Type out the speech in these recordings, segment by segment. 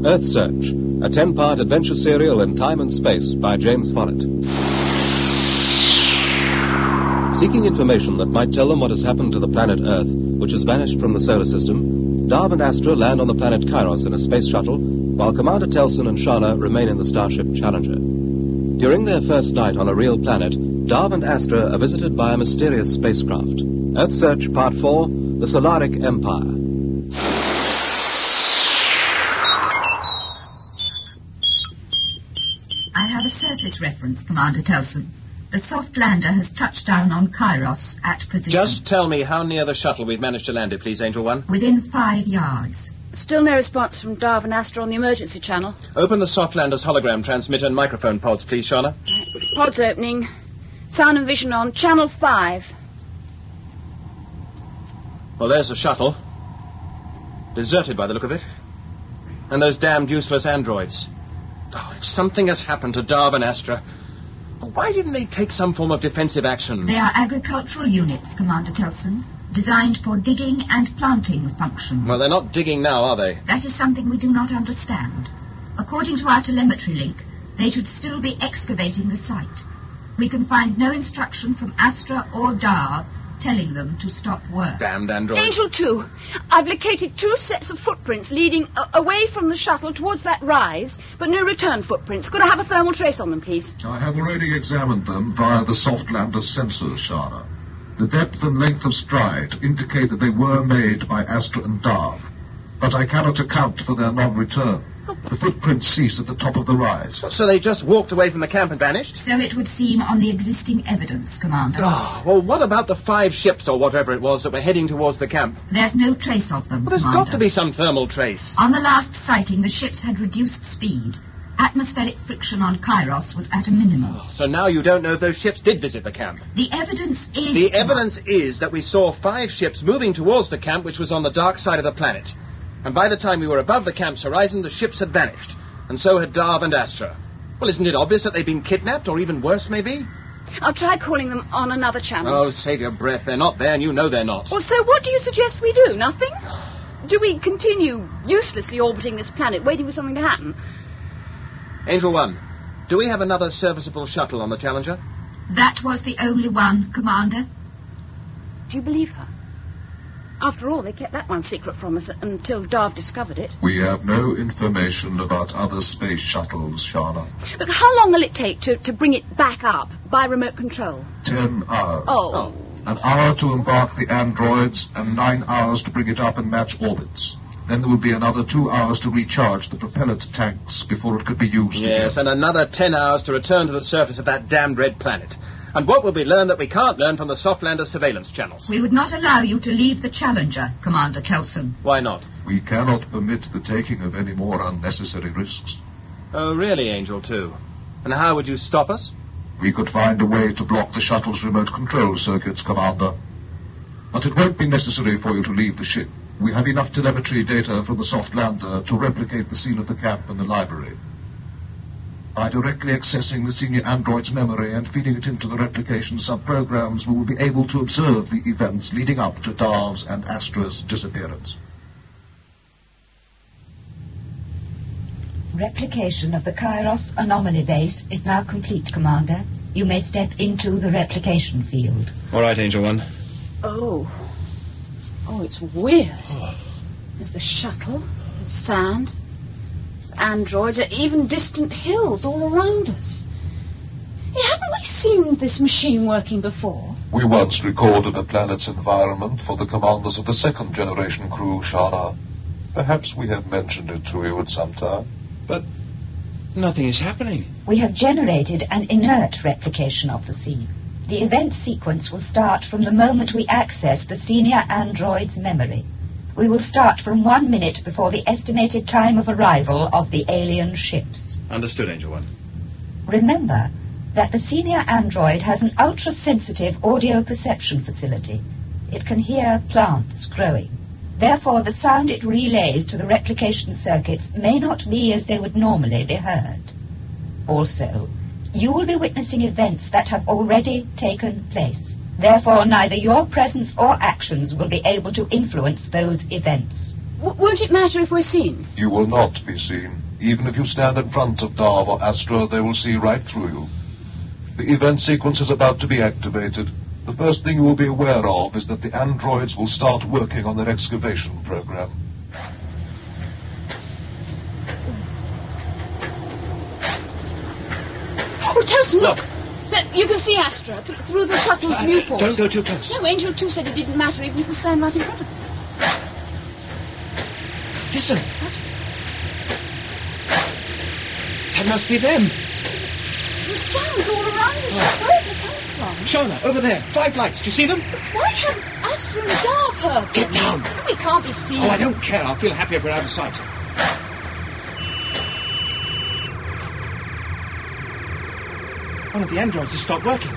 Earth Search, a 10-part adventure serial in time and space by James Follett. Seeking information that might tell them what has happened to the planet Earth, which has vanished from the solar system, Darv and Astra land on the planet Kairos in a space shuttle, while Commander Telson and Shana remain in the starship Challenger. During their first night on a real planet, Darv and Astra are visited by a mysterious spacecraft. Earth Search Part 4, The Solaric Empire. I have a surface reference, Commander Telson. The soft lander has touched down on Kairos at position. Just tell me how near the shuttle we've managed to land it, please, Angel One. Within 5 yards. Still no response from Darv and Astra on the emergency channel. Open the soft lander's hologram transmitter and microphone pods, please, Shana. Pods opening. Sound and vision on. Channel 5. Well, there's the shuttle. Deserted by the look of it. And those damned useless androids. Oh, if something has happened to Darv and Astra, why didn't they take some form of defensive action? They are agricultural units, Commander Telson, designed for digging and planting functions. Well, they're not digging now, are they? That is something we do not understand. According to our telemetry link, they should still be excavating the site. We can find no instruction from Astra or Darv telling them to stop work. Damned androids. Angel 2, I've located 2 sets of footprints leading away from the shuttle towards that rise, but no return footprints. Could I have a thermal trace on them, please? I have already examined them via the soft lander sensors, Shana. The depth and length of stride indicate that they were made by Astra and Darv, but I cannot account for their non-return. The footprints cease at the top of the rise. So they just walked away from the camp and vanished? So it would seem on the existing evidence, Commander. Oh, well, what about the 5 ships or whatever it was that were heading towards the camp? There's no trace of them, Well, there's Commander. got to be some thermal trace. On the last sighting, the ships had reduced speed. Atmospheric friction on Kairos was at a minimum. So now you don't know if those ships did visit the camp? The evidence is... The evidence is that we saw 5 ships moving towards the camp, which was on the dark side of the planet. And by the time we were above the camp's horizon, the ships had vanished. And so had Darv and Astra. Well, isn't it obvious that they've been kidnapped, or even worse, maybe? I'll try calling them on another channel. Oh, save your breath. They're not there, and you know they're not. Well, so what do you suggest we do? Nothing? Do we continue uselessly orbiting this planet, waiting for something to happen? Angel 1, do we have another serviceable shuttle on the Challenger? That was the only one, Commander. Do you believe her? After all, they kept that one secret from us until Darv discovered it. We have no information about other space shuttles, Shana. Look, how long will it take to bring it back up by remote control? 10 hours. Oh. An hour to embark the androids and 9 hours to bring it up and match orbits. Then there would be another 2 hours to recharge the propellant tanks before it could be used Yes, again. and another 10 hours to return to the surface of that damned red planet. And what will we learn that we can't learn from the Softlander surveillance channels? We would not allow you to leave the Challenger, Commander Telson. Why not? We cannot permit the taking of any more unnecessary risks. Oh, really, Angel 2? And how would you stop us? We could find a way to block the shuttle's remote control circuits, Commander. But it won't be necessary for you to leave the ship. We have enough telemetry data from the soft lander to replicate the scene of the camp and the library. By directly accessing the senior android's memory and feeding it into the replication subprograms, we will be able to observe the events leading up to Darv's and Astra's disappearance. Replication of the Kairos anomaly base is now complete, Commander. You may step into the replication field. All right, Angel 1. Oh, it's weird. There's the shuttle, there's sand, there's androids, even distant hills all around us. Hey, haven't we seen this machine working before? We once recorded a planet's environment for the commanders of the second-generation crew, Shana. Perhaps we have mentioned it to you at some time. But nothing is happening. We have generated an inert replication of the scene. The event sequence will start from the moment we access the senior android's memory. We will start from 1 minute before the estimated time of arrival of the alien ships. Understood, Angel 1. Remember that the senior android has an ultra-sensitive audio perception facility. It can hear plants growing. Therefore, the sound it relays to the replication circuits may not be as they would normally be heard. Also, you will be witnessing events that have already taken place. Therefore, neither your presence or actions will be able to influence those events. Won't it matter if we're seen? You will not be seen. Even if you stand in front of Darv or Astra, they will see right through you. The event sequence is about to be activated. The first thing you will be aware of is that the androids will start working on their excavation program. Oh, Telson, look! You can see Astra through the shuttle's viewport. Don't go too close. No, Angel 2 said it didn't matter even if we stand right in front of them. Listen. What? That must be them. The sounds all around us. Where have they come from? Shauna, over there. 5 lights. Do you see them? Why haven't Astra and Darv heard them? Get down. We can't be seen. Oh, I don't care. I'll feel happy if we're out of sight. One of the androids has stopped working.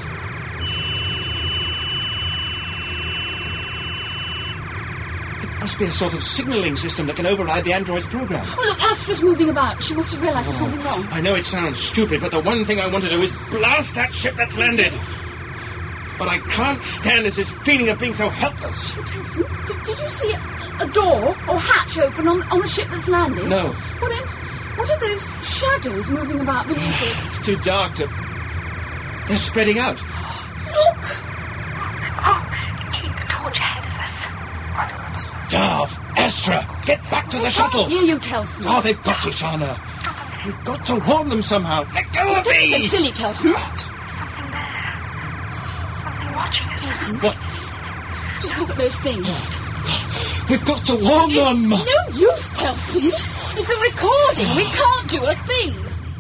It must be a sort of signalling system that can override the android's program. Oh, look, Astra's moving about. She must have realized there's something wrong. I know it sounds stupid, but the one thing I want to do is blast that ship that's landed. What I can't stand is this feeling of being so helpless. Oh, Telson, did you see a door or hatch open on the ship that's landed? No. Well, then, what are those shadows moving about beneath it? It's too dark to... They're spreading out. Look! Oh, keep the torch ahead of us. I don't understand. Darv! Astra! Get back to the shuttle! I can't hear you, Telson. Oh, they've got to, Shauna. We've got to warn them somehow. Let go of Don't be me! so silly, Telson. Something there. Something watching us. Telson, What? just look at those things. We've got to warn them! It's no use, Telson. It's a recording. We can't do a thing.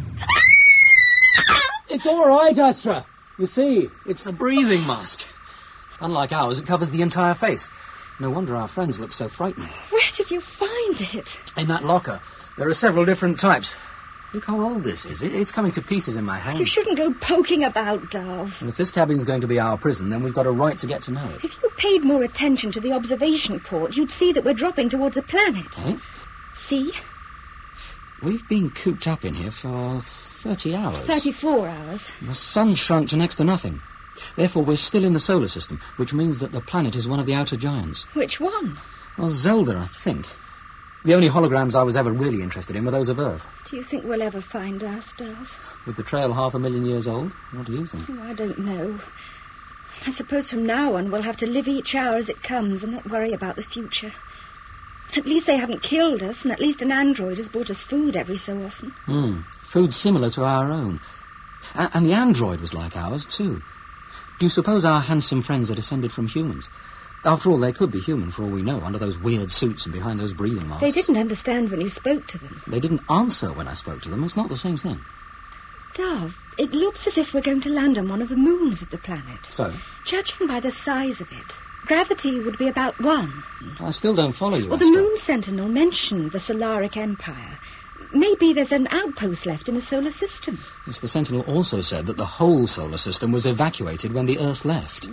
It's all right, Astra. You see, it's a breathing mask. Unlike ours, it covers the entire face. No wonder our friends look so frightened. Where did you find it? In that locker, there are several different types. Look how old this is. It's coming to pieces in my hand. You shouldn't go poking about, Darv. And if this cabin's going to be our prison, then we've got a right to get to know it. If you paid more attention to the observation port, you'd see that we're dropping towards a planet. Eh? See? We've been cooped up in here for 30 hours. 34 hours. The sun shrunk to next to nothing. Therefore, we're still in the solar system, which means that the planet is one of the outer giants. Which one? Well, Zelda, I think. The only holograms I was ever really interested in were those of Earth. Do you think we'll ever find us, Darv? With the trail 500,000 years old? What do you think? Oh, I don't know. I suppose from now on we'll have to live each hour as it comes and not worry about the future. At least they haven't killed us, and at least an android has brought us food every so often. Food similar to our own. And the android was like ours, too. Do you suppose our handsome friends are descended from humans? After all, they could be human, for all we know, under those weird suits and behind those breathing masks. They didn't understand when you spoke to them. They didn't answer when I spoke to them. It's not the same thing. Darv, it looks as if we're going to land on one of the moons of the planet. So? Judging by the size of it, gravity would be about 1. I still don't follow you, Well, the Astra. Moon Sentinel mentioned the Solaric Empire. Maybe there's an outpost left in the solar system. Yes, the Sentinel also said that the whole solar system was evacuated when the Earth left.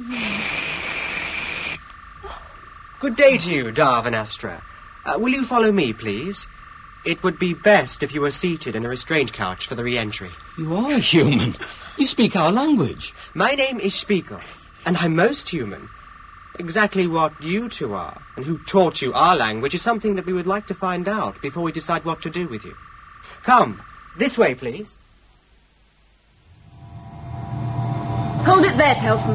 Good day to you, Darv and Astra. Will you follow me, please? It would be best if you were seated in a restraint couch for the re-entry. You are human. You speak our language. My name is Spiegel, and I'm most human. Exactly what you two are, and who taught you our language, is something that we would like to find out before we decide what to do with you. Come, this way, please. Hold it there, Telson.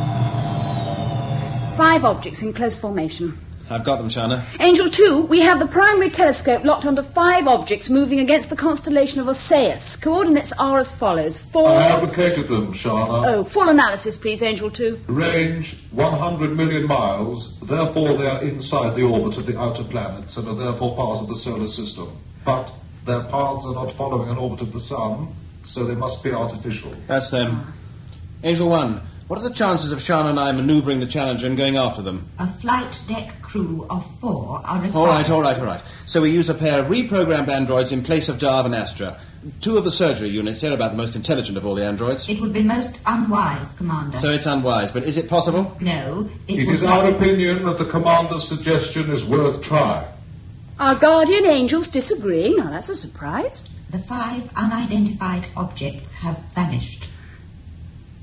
5 objects in close formation. I've got them, Shauna. Angel 2, we have the primary telescope locked onto 5 objects moving against the constellation of Osseus. Coordinates are as follows. 4... I have located them, Shauna. Oh, full analysis, please, Angel 2. Range 100 million miles, therefore they are inside the orbit of the outer planets and are therefore part of the solar system. But their paths are not following an orbit of the sun, so they must be artificial. That's them. Angel 1, what are the chances of Shauna and I manoeuvring the Challenger and going after them? A flight deck crew of 4 are required. All right. So we use a pair of reprogrammed androids in place of Darv and Astra. 2 of the surgery units. They're about the most intelligent of all the androids. It would be most unwise, Commander. So it's unwise, but is it possible? No, It would is not... our opinion that the Commander's suggestion is worth trying. Our guardian angels disagreeing. Now, that's a surprise. The 5 unidentified objects have vanished.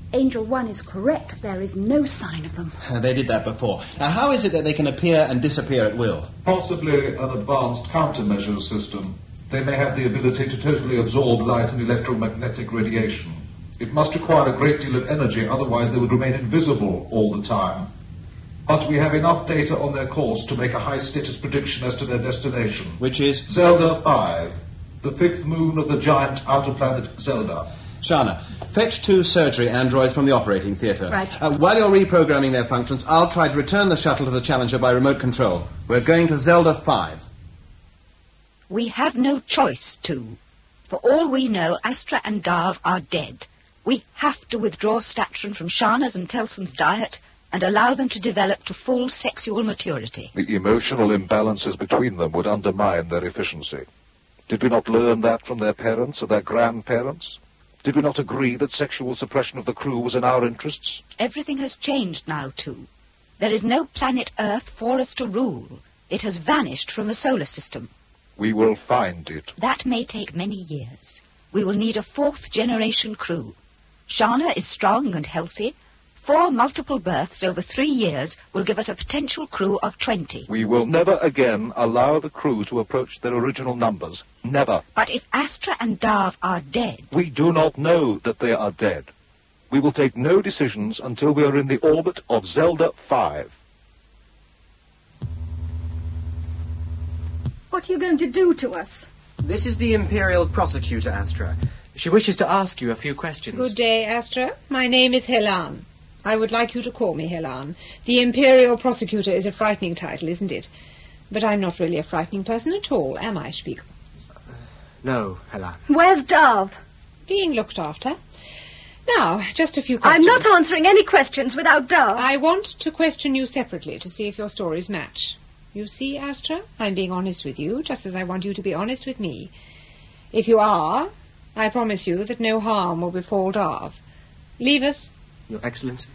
Angel 1 is correct. There is no sign of them. They did that before. Now, how is it that they can appear and disappear at will? Possibly an advanced countermeasures system. They may have the ability to totally absorb light and electromagnetic radiation. It must require a great deal of energy, otherwise they would remain invisible all the time. But we have enough data on their course to make a high-status prediction as to their destination. Which is? Zelda 5, the fifth moon of the giant outer planet Zelda. Shana, fetch 2 surgery androids from the operating theatre. Right. While you're reprogramming their functions, I'll try to return the shuttle to the Challenger by remote control. We're going to Zelda 5. We have no choice to. For all we know, Astra and Darv are dead. We have to withdraw Statron from Shana's and Telson's diet and allow them to develop to full sexual maturity. The emotional imbalances between them would undermine their efficiency. Did we not learn that from their parents and their grandparents? Did we not agree that sexual suppression of the crew was in our interests? Everything has changed now, too. There is no planet Earth for us to rule. It has vanished from the solar system. We will find it. That may take many years. We will need a 4th-generation crew. Shana is strong and healthy. 4 multiple births over 3 years will give us a potential crew of 20. We will never again allow the crew to approach their original numbers. Never. But if Astra and Darv are dead... We do not know that they are dead. We will take no decisions until we are in the orbit of Zelda 5. What are you going to do to us? This is the Imperial Prosecutor, Astra. She wishes to ask you a few questions. Good day, Astra. My name is Helan. I would like you to call me Helan. The Imperial Prosecutor is a frightening title, isn't it? But I'm not really a frightening person at all, am I, Spiegel? No, Helan. Where's Darv? Being looked after. Now, just a few questions. I'm not answering any questions without Darv. I want to question you separately to see if your stories match. You see, Astra, I'm being honest with you, just as I want you to be honest with me. If you are, I promise you that no harm will befall Darv. Leave us. Your Excellency.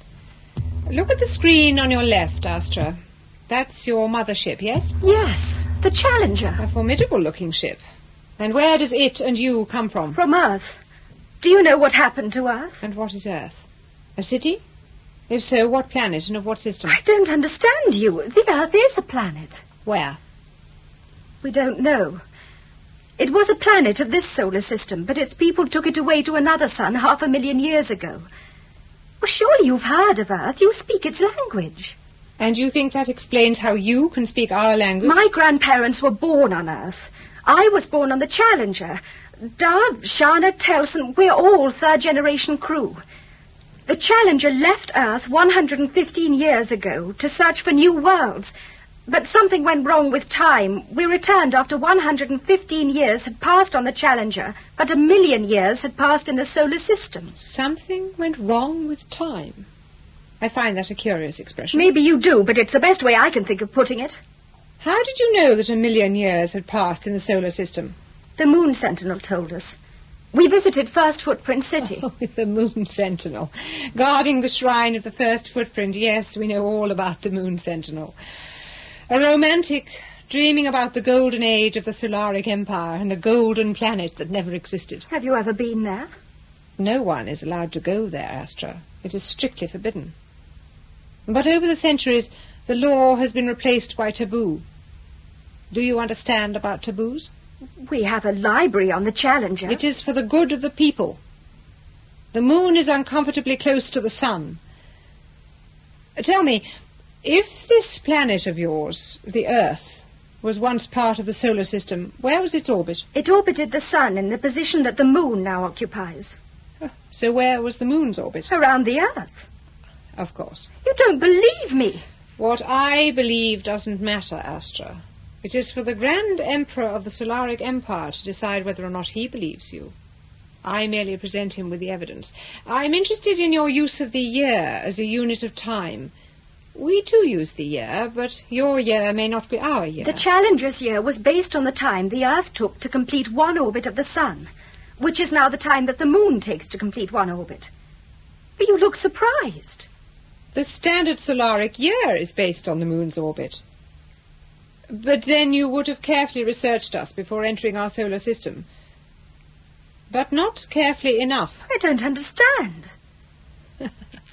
Look at the screen on your left, Astra. That's your mothership, yes? Yes, the Challenger. A formidable-looking ship. And where does it and you come from? From Earth. Do you know what happened to Earth? And what is Earth? A city? If so, what planet and of what system? I don't understand you. The Earth is a planet. Where? We don't know. It was a planet of this solar system, but its people took it away to another sun 500,000 years ago. Well, surely you've heard of Earth. You speak its language. And you think that explains how you can speak our language? My grandparents were born on Earth. I was born on the Challenger. Darv, Shana, Telson, we're all 3rd-generation crew. The Challenger left Earth 115 years ago to search for new worlds. But something went wrong with time. We returned after 115 years had passed on the Challenger, but 1,000,000 years had passed in the solar system. Something went wrong with time. I find that a curious expression. Maybe you do, but it's the best way I can think of putting it. How did you know that 1,000,000 years had passed in the solar system? The Moon Sentinel told us. We visited First Footprint City. Oh, with the Moon Sentinel. Guarding the shrine of the First Footprint. Yes, we know all about the Moon Sentinel. A romantic, dreaming about the golden age of the Solaric Empire and a golden planet that never existed. Have you ever been there? No one is allowed to go there, Astra. It is strictly forbidden. But over the centuries, the law has been replaced by taboo. Do you understand about taboos? We have a library on the Challenger. It is for the good of the people. The moon is uncomfortably close to the sun. Tell me, if this planet of yours, the Earth, was once part of the solar system, where was its orbit? It orbited the sun in the position that the moon now occupies. So where was the moon's orbit? Around the Earth. Of course. You don't believe me. What I believe doesn't matter, Astra. It is for the Grand Emperor of the Solaric Empire to decide whether or not he believes you. I merely present him with the evidence. I'm interested in your use of the year as a unit of time. We too use the year, but your year may not be our year. The Challenger's year was based on the time the Earth took to complete one orbit of the sun, which is now the time that the moon takes to complete one orbit. But you look surprised. The standard Solaric year is based on the moon's orbit. But then you would have carefully researched us before entering our solar system. But not carefully enough. I don't understand.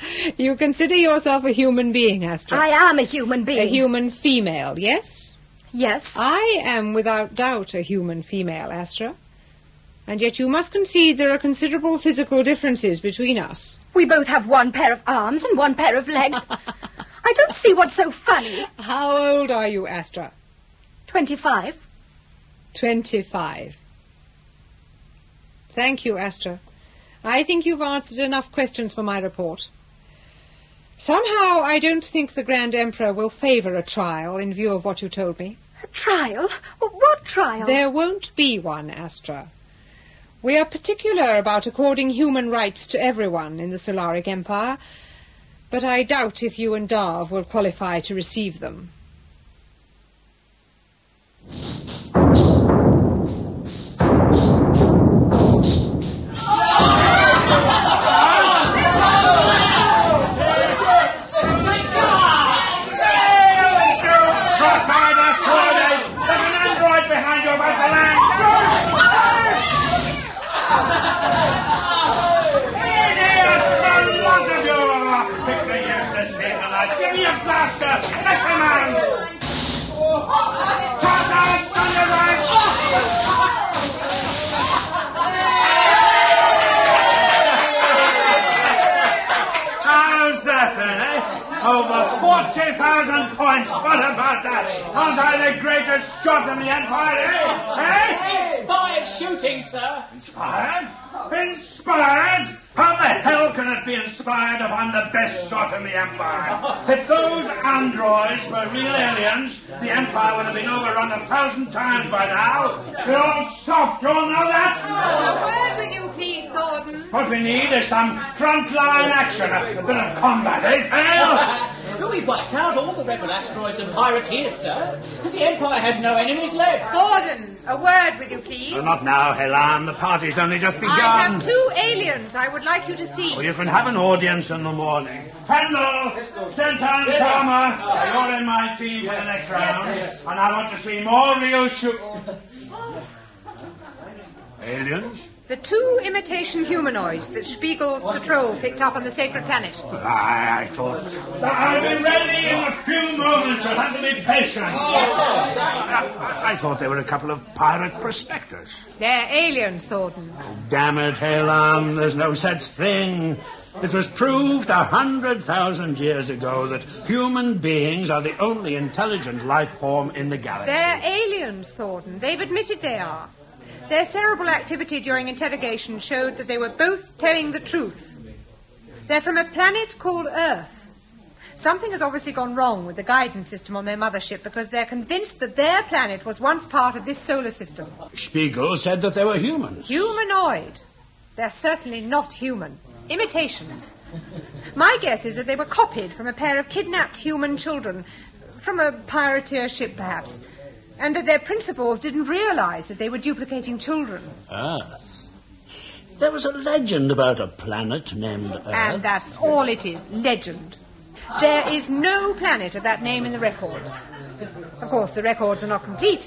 You consider yourself a human being, Astra? I am a human being. A human female, yes? Yes. I am without doubt a human female, Astra. And yet you must concede there are considerable physical differences between us. We both have one pair of arms and one pair of legs. I don't see what's so funny. How old are you, Astra? 25. 25. Thank you, Astra. I think you've answered enough questions for my report. Somehow I don't think the Grand Emperor will favour a trial in view of what you told me. A trial? What trial? There won't be one, Astra. We are particular about according human rights to everyone in the Solaric Empire, but I doubt if you and Darv will qualify to receive them. Over 40,000 points. What about that? Aren't I the greatest shot in the Empire, eh? Inspired shooting, sir. Inspired? Inspired? How the hell can it be inspired if I'm the best shot in the Empire? If those androids were real aliens, the Empire would have been overrun 1,000 times by now. You're all soft, you all know that? A word with you, please, Thornton. What we need is some front-line action, a bit of combat, eh, Tail? We've wiped out all the rebel asteroids and pirateers, sir. The Empire has no enemies left. Thornton, a word with you, please. Well, not now, Helan. The party's only just begun. I have 2 aliens I would like you to see. Well, you can have an audience in the morning. Pendle, Stenton, Palmer, you're in my team for the next round. Yes. And I want to see more real Aliens? The 2 imitation humanoids that Spiegel's patrol picked up on the sacred planet. I thought... I'll be ready in a few moments. You'll have to be patient. Yes. I thought they were a couple of pirate prospectors. They're aliens, Thornton. Oh, damn it, Helan. There's no such thing. It was proved 100,000 years ago that human beings are the only intelligent life form in the galaxy. They're aliens, Thornton. They've admitted they are. Their cerebral activity during interrogation showed that they were both telling the truth. They're from a planet called Earth. Something has obviously gone wrong with the guidance system on their mothership because they're convinced that their planet was once part of this solar system. Spiegel said that they were humans. Humanoid. They're certainly not human. Imitations. My guess is that they were copied from a pair of kidnapped human children, from a pirateer ship perhaps, and that their principals didn't realize that they were duplicating children. Earth? There was a legend about a planet named Earth. And that's all it is, legend. There is no planet of that name in the records. Of course, the records are not complete.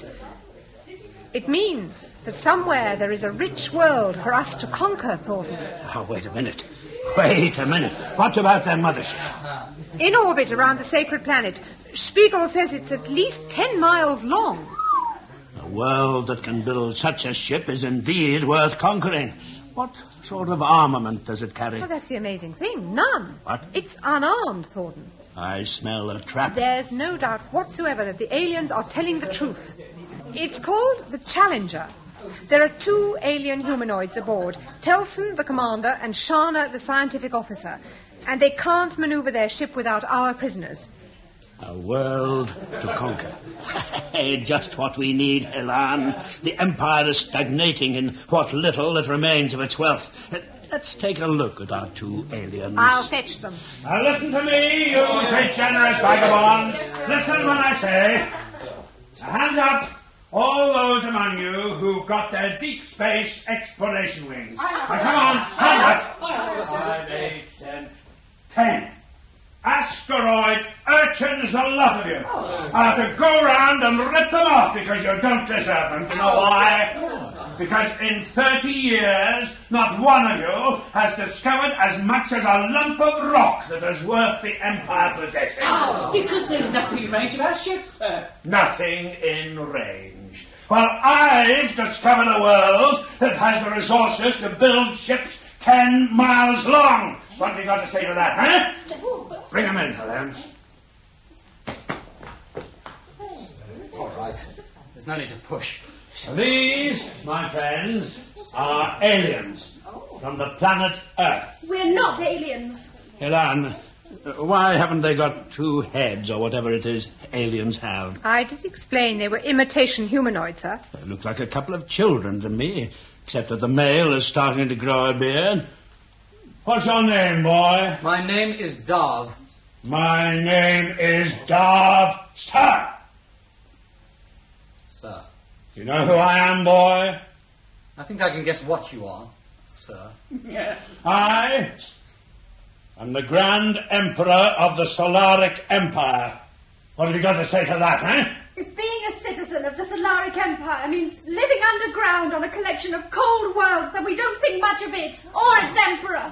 It means that somewhere there is a rich world for us to conquer, Thornton. Oh, wait a minute. Wait a minute. What about their mothership? In orbit around the sacred planet. Spiegel says it's at least 10 miles long. A world that can build such a ship is indeed worth conquering. What sort of armament does it carry? Well, that's the amazing thing. None. What? It's unarmed, Thornton. I smell a trap. There's no doubt whatsoever that the aliens are telling the truth. It's called the Challenger. There are 2 alien humanoids aboard, Telson, the commander, and Shana, the scientific officer. And they can't maneuver their ship without our prisoners. A world to conquer. Just what we need, Helan. The Empire is stagnating in what little it remains of its wealth. Let's take a look at our 2 aliens. I'll fetch them. Now listen to me, you degenerate vagabonds. Listen when I say... Hands up, all those among you who've got their deep space exploration wings. Now come on, hands up. 5, 8, 10. Asteroid urchins, the lot of you. I'll have to go round and rip them off because you don't deserve them. Do you know why? Because in 30 years, not one of you has discovered as much as a lump of rock that is worth the Empire possessing. Oh, because there's nothing in range of our ships, sir. Nothing in range. Well, I've discovered a world that has the resources to build ships 10 miles long. What have you got to say to that, huh? Bring them in, Helen. All right. There's no need to push. These, my friends, are aliens from the planet Earth. We're not aliens. Helen, why haven't they got 2 heads or whatever it is aliens have? I did explain they were imitation humanoids, sir. They look like a couple of children to me, except that the male is starting to grow a beard. What's your name, boy? My name is Darv. My name is Darv, sir. Sir. You know who I am, boy? I think I can guess what you are, sir. Yeah. I am the Grand Emperor of the Solaric Empire. What have you got to say to that, eh? If being a citizen of the Solaric Empire means living underground on a collection of cold worlds, then we don't think much of it, or its emperor.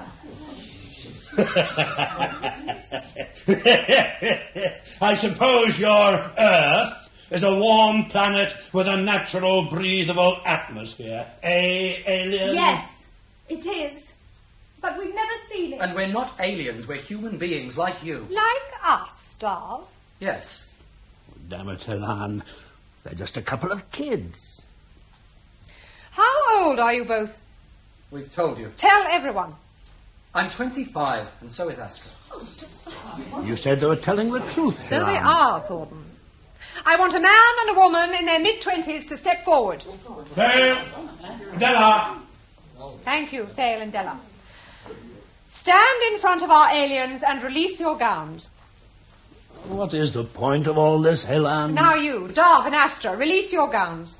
I suppose your Earth is a warm planet with a natural breathable atmosphere. Eh, alien? Yes, it is. But we've never seen it. And we're not aliens, we're human beings like you. Like us, Darv. Yes. Damn it, Helen. They're just a couple of kids. How old are you both? We've told you. Tell everyone. I'm 25, and so is Astra. You said they were telling the truth, So Helen. they are, Thornton. I want a man and a woman in their mid-20s to step forward. Thale, Della. Thank you, Thale and Della. Stand in front of our aliens and release your gowns. What is the point of all this, Helen? Now you, Darv and Astra, release your gowns.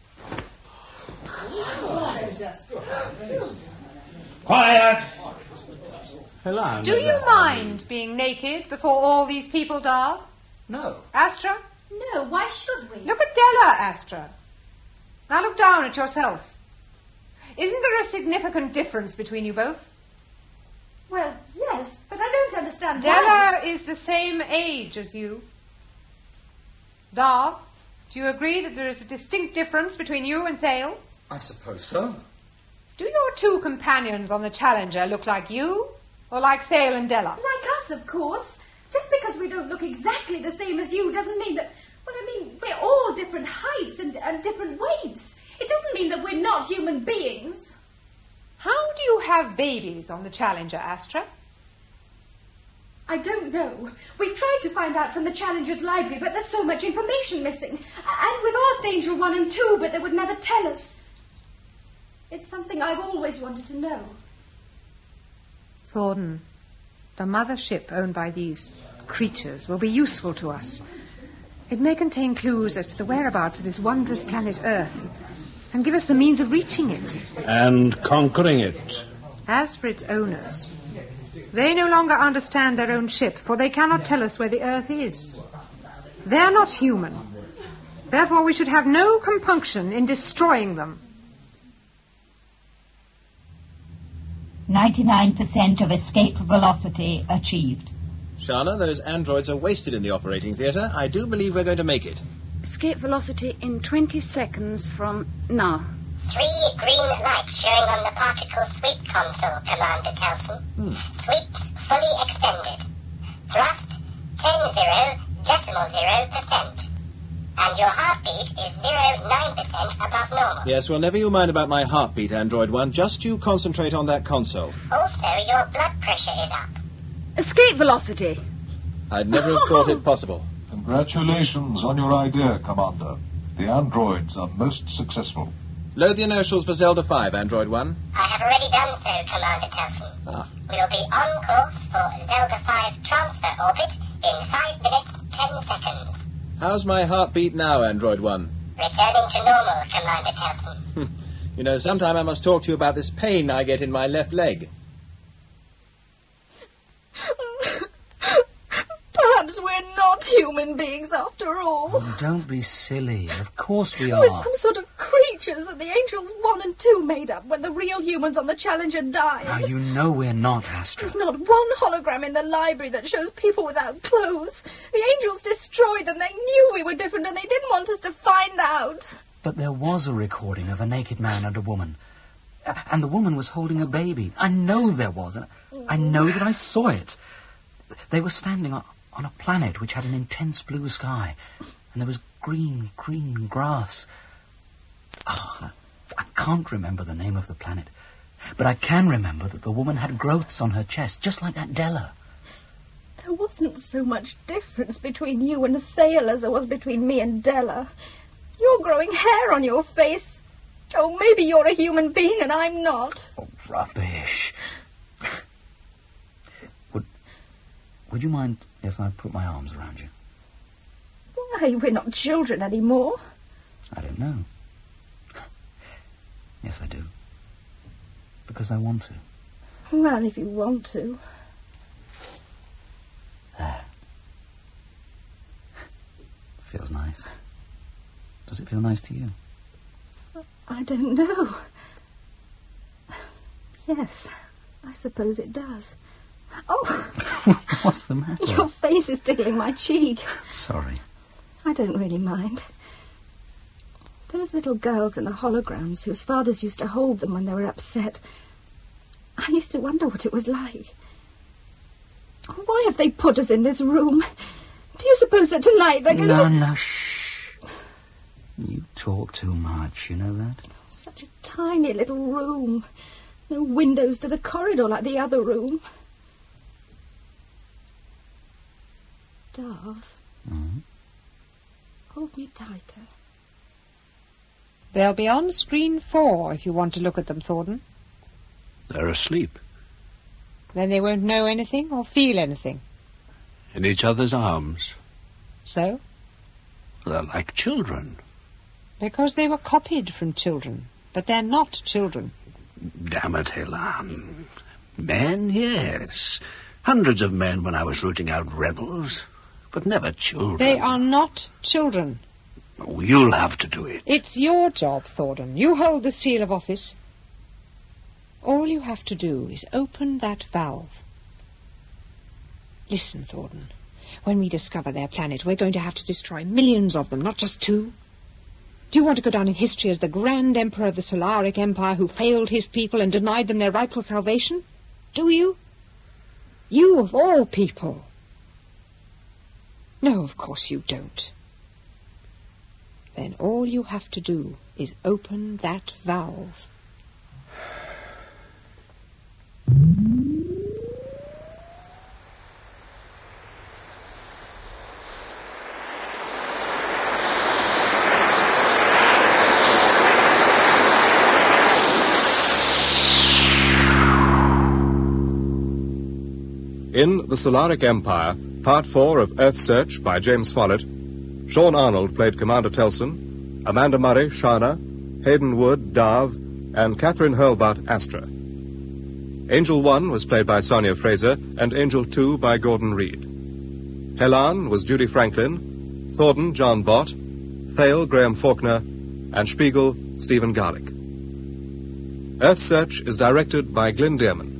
Quiet. Helen. Do you mind being naked before all these people, Darv? No. Astra? No, why should we? Look at Della, Astra. Now look down at yourself. Isn't there a significant difference between you both? Well, yes, but I don't understand Della why. is the same age as you. Darv, do you agree that there is a distinct difference between you and Thale? I suppose so. Do your 2 companions on the Challenger look like you, or like Thale and Della? Like us, of course. Just because we don't look exactly the same as you doesn't mean that... Well, I mean, we're all different heights and different weights. It doesn't mean that we're not human beings. How do you have babies on the Challenger, Astra? I don't know. We've tried to find out from the Challenger's library, but there's so much information missing. And we've asked Angel 1 and 2, but they would never tell us. It's something I've always wanted to know. Thornton, the mother ship owned by these creatures will be useful to us. It may contain clues as to the whereabouts of this wondrous planet Earth and give us the means of reaching it. And conquering it. As for its owners, they no longer understand their own ship, for they cannot tell us where the Earth is. They are not human. Therefore, we should have no compunction in destroying them. 99% of escape velocity achieved. Shana, those androids are wasted in the operating theatre. I do believe we're going to make it. Escape velocity in 20 seconds from now. 3 green lights showing on the particle sweep console, Commander Telson. Sweeps fully extended. Thrust 10.0%. And your heartbeat is 0.9% above normal. Yes, well, never you mind about my heartbeat, Android 1. Just you concentrate on that console. Also, your blood pressure is up. Escape velocity. I'd never have thought it possible. Congratulations on your idea, Commander. The androids are most successful. Load the inertials for Zelda 5, Android 1. I have already done so, Commander Telson. We'll be on course for Zelda 5 transfer orbit in 5 minutes, 10 seconds. How's my heartbeat now, Android 1? Returning to normal, Commander Telson. You know, sometime I must talk to you about this pain I get in my left leg. Perhaps Perhaps we're not human beings after all. Oh, don't be silly. Of course we We're are. some sort of creatures that the Angels 1 and 2 made up when the real humans on the Challenger died. Now, you know we're not, Astra. There's not one hologram in the library that shows people without clothes. The Angels destroyed them. They knew we were different and they didn't want us to find out. But there was a recording of a naked man and a woman. And the woman was holding a baby. I know there was. And I know that I saw it. They were standing on a planet which had an intense blue sky. And there was green grass. Oh, I can't remember the name of the planet. But I can remember that the woman had growths on her chest, just like that Della. There wasn't so much difference between you and Thale as there was between me and Della. You're growing hair on your face. Oh, maybe you're a human being and I'm not. Oh, rubbish. Would you mind if I put my arms around you? Why, we're not children anymore. I don't know. Yes, I do. Because I want to. Well, if you want to. There. Feels nice. Does it feel nice to you? I don't know. Yes, I suppose it does. Oh! What's the matter? Your face is tickling my cheek. Sorry. I don't really mind. Those little girls in the holograms whose fathers used to hold them when they were upset. I used to wonder what it was like. Why have they put us in this room? Do you suppose that tonight they're going to... No, shh. You talk too much, you know that? Such a tiny little room. No windows to the corridor like the other room. Dove, hold me tighter. They'll be on screen 4 if you want to look at them, Thornton. They're asleep. Then they won't know anything or feel anything. In each other's arms. So? They're like children. Because they were copied from children. But they're not children. Damn it, Helan. Men, yes. Hundreds of men when I was rooting out rebels. But never children. They are not children. Oh, you'll have to do it. It's your job, Thornton. You hold the seal of office. All you have to do is open that valve. Listen, Thornton. When we discover their planet, we're going to have to destroy millions of them, not just 2. Do you want to go down in history as the Grand Emperor of the Solaric Empire who failed his people and denied them their rightful salvation? Do you? You of all people. No, of course you don't. Then all you have to do is open that valve. In The Solaric Empire, Part 4 of Earth Search by James Follett, Sean Arnold played Commander Telson, Amanda Murray, Shana, Hayden Wood, Darv, and Catherine Hurlbut, Astra. Angel 1 was played by Sonia Fraser, and Angel 2 by Gordon Reed. Helan was Judy Franklin, Thornton, John Bott, Thale, Graham Faulkner, and Spiegel, Stephen Garlick. Earth Search is directed by Glyn Dearman.